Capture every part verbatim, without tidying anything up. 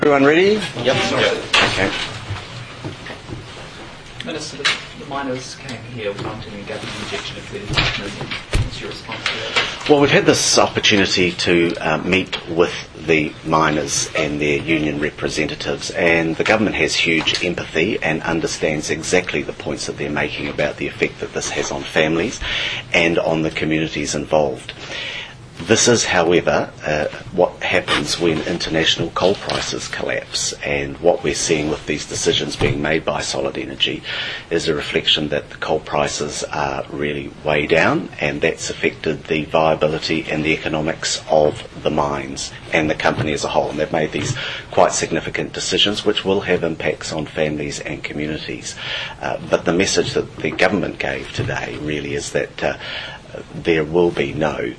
Everyone ready? Yep. yep. Okay. Minister, the, the miners came here wanting a government injection of thirty-five million. What's your response to that? Well, we've had this opportunity to uh, meet with the miners and their union representatives, and the government has huge empathy and understands exactly the points that they're making about the effect that this has on families and on the communities involved. This is, however, uh, what happens when international coal prices collapse, and what we're seeing with these decisions being made by Solid Energy is a reflection that the coal prices are really way down, and that's affected the viability and the economics of the mines and the company as a whole. And they've made these quite significant decisions which will have impacts on families and communities. Uh, but the message that the government gave today really is that uh, there will be no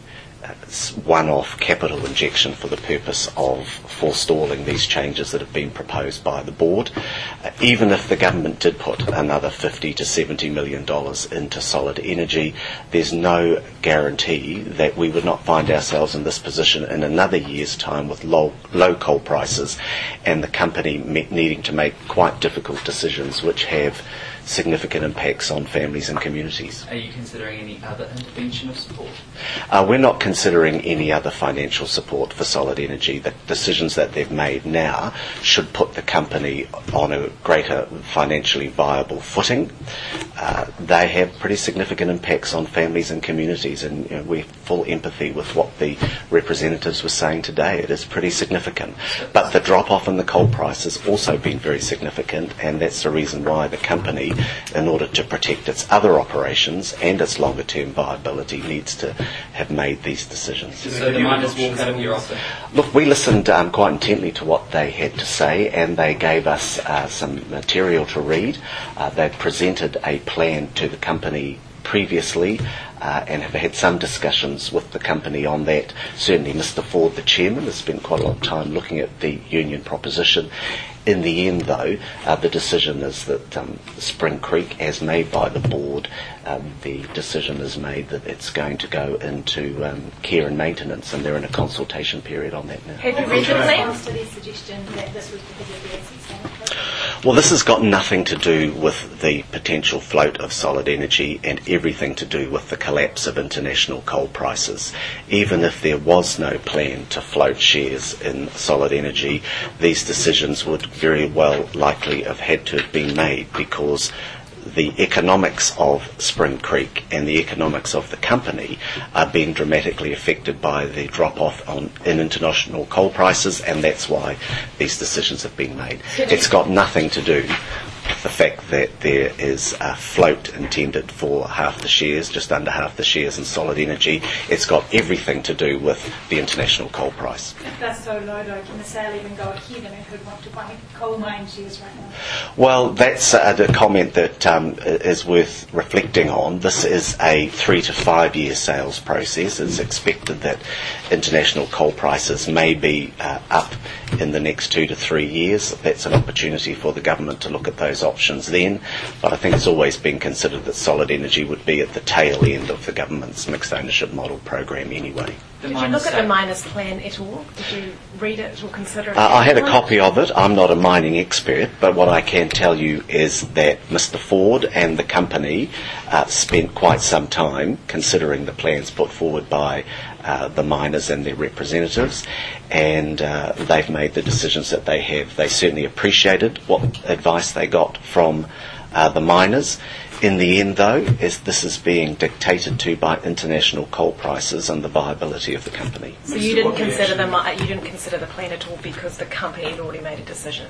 one-off capital injection for the purpose of forestalling these changes that have been proposed by the board. Uh, even if the government did put another fifty to seventy million dollars into Solid Energy, there's no guarantee that we would not find ourselves in this position in another year's time with low, low coal prices and the company me- needing to make quite difficult decisions which have significant impacts on families and communities. Are you considering any other intervention of support? Uh, we're not considering any other financial support for Solid Energy. The decisions that they've made now should put the company on a greater financially viable footing. Uh, they have pretty significant impacts on families and communities, and you know, we're full empathy with what the representatives were saying today. It is pretty significant. But the drop-off in the coal price has also been very significant, and that's the reason why the company, in order to protect its other operations and its longer-term viability, needs to have made these decisions. So the miners walk out of your offer? Look, we listened um, quite intently to what they had to say, and they gave us uh, some material to read. Uh, they presented a plan to the company previously uh, and have had some discussions with the company on that. Certainly Mister Ford, the chairman, has spent quite a lot of time looking at the union proposition. In the end, though, uh, the decision is that um, Spring Creek, as made by the board, um, the decision is made that it's going to go into um, care and maintenance, and they're in a consultation period on that now. Have you read the plan? To their suggestion that this was because of the assets? Well, this has got nothing to do with the potential float of Solid Energy and everything to do with the collapse of international coal prices. Even if there was no plan to float shares in Solid Energy, these decisions would very well likely have had to have been made, because the economics of Spring Creek and the economics of the company are being dramatically affected by the drop-off on, in international coal prices, and that's why these decisions have been made. It's got nothing to do with the fact that there is a float intended for half the shares, just under half the shares in Solid Energy. It's got everything to do with the international coal price. If that's so low, though, can the sale even go ahead? I mean, who'd want to buy coal mine shares right now? Well, that's a, a comment that um, is worth reflecting on. This is a three to five year sales process. It's expected that international coal prices may be uh, up in the next two to three years. That's an opportunity for the government to look at those options then, but I think it's always been considered that Solid Energy would be at the tail end of the government's mixed ownership model program anyway. Did you look at the miners' plan at all? Did you read it or consider it? Uh, I had a copy of it. I'm not a mining expert, but what I can tell you is that Mister Ford and the company uh, spent quite some time considering the plans put forward by uh, the miners and their representatives, and uh, they've made the decisions that they have. They certainly appreciated what advice they got from uh, the miners. In the end, though, as this is being dictated to by international coal prices and the viability of the company. So you didn't consider the mi- you didn't consider the plan at all because the company had already made a decision.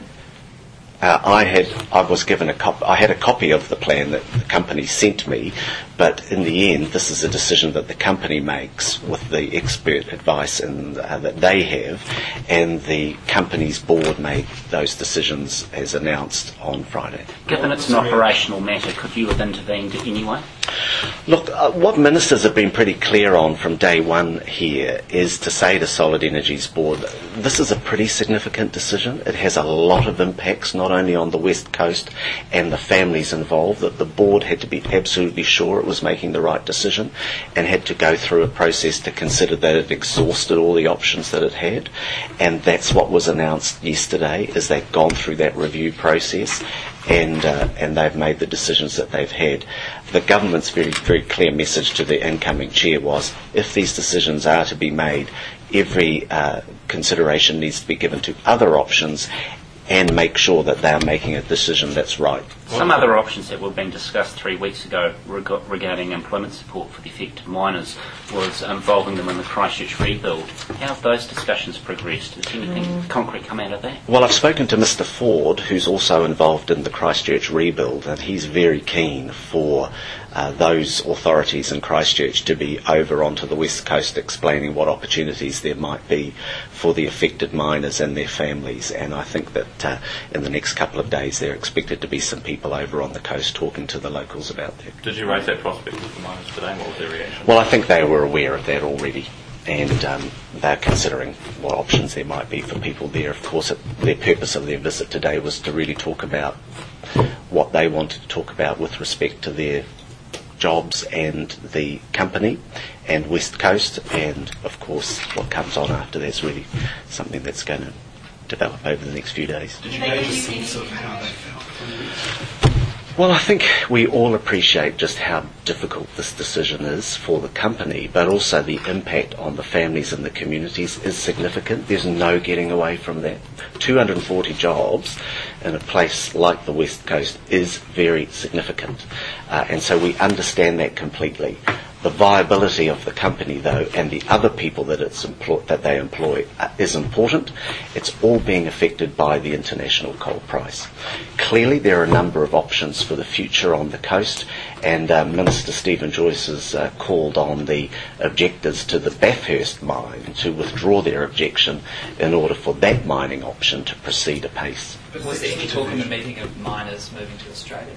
Uh, I had, I was given a cop- I had a copy of the plan that the company sent me, but in the end, this is a decision that the company makes with the expert advice in, uh, that they have, and the company's board made those decisions as announced on Friday. Given it's an operational matter, could you have intervened anyway? Look, uh, what ministers have been pretty clear on from day one here is to say to Solid Energy's board, this is a pretty significant decision. It has a lot of impacts, not not only on the West Coast and the families involved, that the board had to be absolutely sure it was making the right decision and had to go through a process to consider that it exhausted all the options that it had. And that's what was announced yesterday, is they've gone through that review process and uh, and they've made the decisions that they've had. The government's very, very clear message to the incoming chair was, if these decisions are to be made, every uh, consideration needs to be given to other options and make sure that they are making a decision that's right. Some other options that were being discussed three weeks ago reg- regarding employment support for the affected miners was involving them in the Christchurch rebuild. How have those discussions progressed? Has anything mm. concrete come out of that? Well, I've spoken to Mister Ford, who's also involved in the Christchurch rebuild, and he's very keen for uh, those authorities in Christchurch to be over onto the West Coast explaining what opportunities there might be for the affected miners and their families. And I think that uh, in the next couple of days there are expected to be some people over on the coast talking to the locals about that. Did you raise that prospect with the miners today? What was their reaction? Well, I think they were aware of that already, and um, they're considering what options there might be for people there. Of course, it, their purpose of their visit today was to really talk about what they wanted to talk about with respect to their jobs and the company and West Coast, and of course what comes on after that's really something that's going to develop over the next few days. Did you get a sense of how they felt? Well, I think we all appreciate just how difficult this decision is for the company, but also the impact on the families and the communities is significant. There's no getting away from that. two hundred forty jobs in a place like the West Coast is very significant, uh, and so we understand that completely. The viability of the company, though, and the other people that it's employ- that they employ uh, is important. It's all being affected by the international coal price. Clearly, there are a number of options for the future on the coast, and uh, Minister Stephen Joyce has uh, called on the objectors to the Bathurst mine to withdraw their objection in order for that mining option to proceed apace. But was there any talk in the meeting of miners moving to Australia?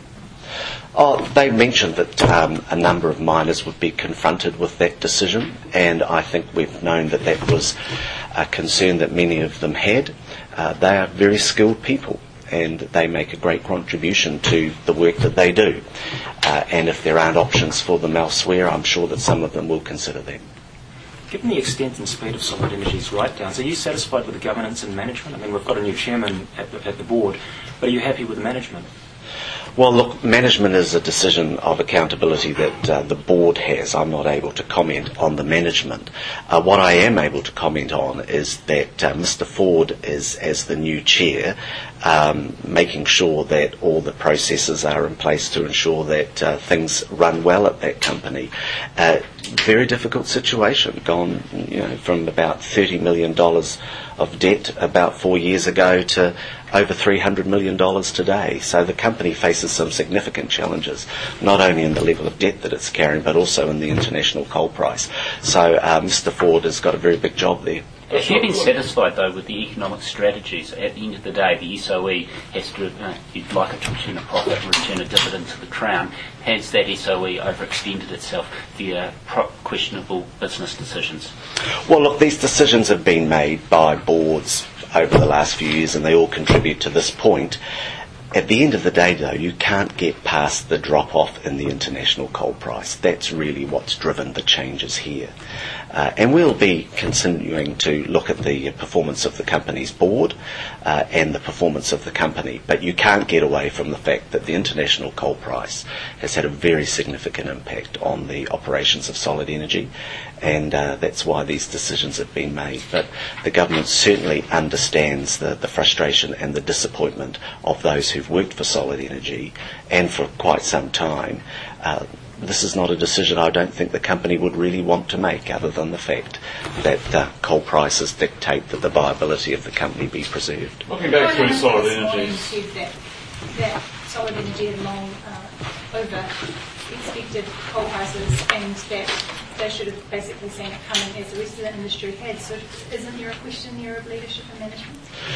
Oh, they mentioned that um, a number of miners would be confronted with that decision, and I think we've known that that was a concern that many of them had. Uh, they are very skilled people, and they make a great contribution to the work that they do. Uh, and if there aren't options for them elsewhere, I'm sure that some of them will consider them. Given the extent and speed of Solid Energy's write-downs, are you satisfied with the governance and management? I mean, we've got a new chairman at the, at the board, but are you happy with the management? Well, look, management is a decision of accountability that uh, the board has. I'm not able to comment on the management. Uh, what I am able to comment on is that uh, Mister Ford is, as the new chair, um, making sure that all the processes are in place to ensure that uh, things run well at that company. Uh, very difficult situation, gone you know, from about thirty million dollars of debt about four years ago to over three hundred million dollars today. So the company faces some significant challenges, not only in the level of debt that it's carrying, but also in the international coal price. So uh, Mister Ford has got a very big job there. Have you been satisfied, though, with the economic strategies? At the end of the day, the S O E has to, uh, you'd like it to return a profit and return a dividend to the Crown. Has that S O E overextended itself via pro- questionable business decisions? Well, look, these decisions have been made by boards over the last few years, and they all contribute to this point. At the end of the day, though, you can't get past the drop-off in the international coal price. That's really what's driven the changes here. Uh, and we'll be continuing to look at the performance of the company's board uh, and the performance of the company. But you can't get away from the fact that the international coal price has had a very significant impact on the operations of Solid Energy. And uh, that's why these decisions have been made. But the government certainly understands the, the frustration and the disappointment of those who've worked for Solid Energy and for quite some time. Uh, this is not a decision I don't think the company would really want to make, other than the fact that uh, coal prices dictate that the viability of the company be preserved. Looking back through Solid Energy. Energy's... That, that Solid Energy had long uh, over expected coal prices, and that they should have basically seen it coming as the rest of the industry had. So isn't there a question there of leadership and management?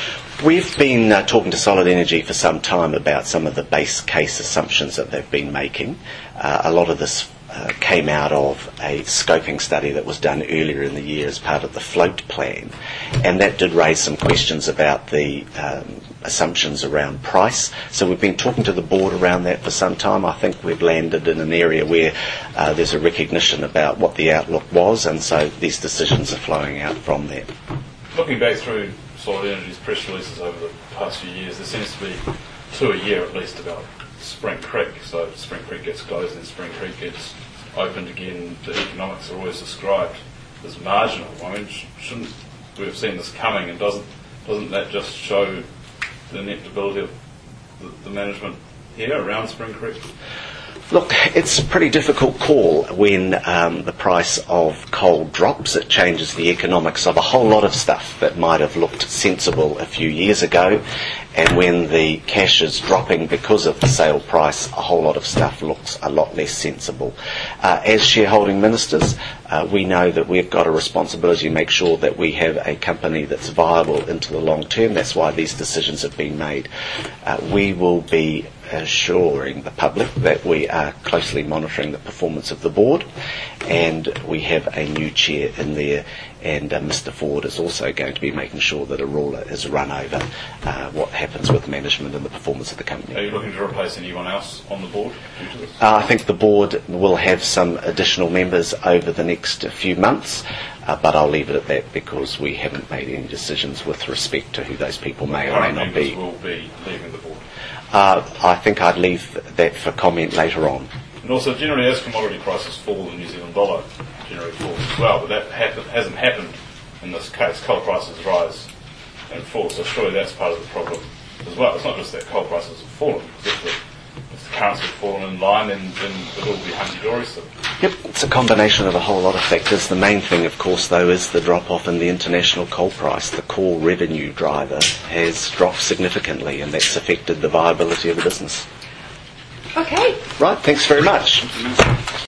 We've been uh, talking to Solid Energy for some time about some of the base case assumptions that they've been making. Uh, a lot of this uh, came out of a scoping study that was done earlier in the year as part of the float plan, and that did raise some questions about the um, assumptions around price. So we've been talking to the board around that for some time. I think we've landed in an area where uh, there's a recognition about what the outlook was, and so these decisions are flowing out from that. Looking back through Solid Energy's press releases over the past few years, there seems to be two a year at least about Spring Creek. So Spring Creek gets closed and Spring Creek gets opened again. The economics are always described as marginal. I mean, sh- shouldn't we have seen this coming, and doesn't doesn't that just show the ineptability of the, the management here around Spring Creek? Look, it's a pretty difficult call when um, the price of coal drops. It changes the economics of a whole lot of stuff that might have looked sensible a few years ago. And when the cash is dropping because of the sale price, a whole lot of stuff looks a lot less sensible. Uh, as shareholding ministers, uh, we know that we've got a responsibility to make sure that we have a company that's viable into the long term. That's why these decisions have been made. Uh, we will be assuring the public that we are closely monitoring the performance of the board, and we have a new chair in there, and uh, Mr Ford is also going to be making sure that a ruler is run over uh, what happens with management and the performance of the company. Are you looking to replace anyone else on the board due to this? Uh, I think the board will have some additional members over the next few months, uh, but I'll leave it at that because we haven't made any decisions with respect to who those people may or may Current not members be. will be leaving the board. Uh, I think I'd leave that for comment later on. And also, generally, as commodity prices fall, the New Zealand dollar generally falls as well. But that happen, hasn't happened in this case. Coal prices rise and fall, so surely that's part of the problem as well. It's not just that coal prices have fallen, because if the, if the currency had fallen in line, then, then it'll all be hunky-dory still. Yep, it's a combination of a whole lot of factors. The main thing, of course, though, is the drop-off in the international coal price. The core revenue driver has dropped significantly, and that's affected the viability of the business. Okay. Right, thanks very much.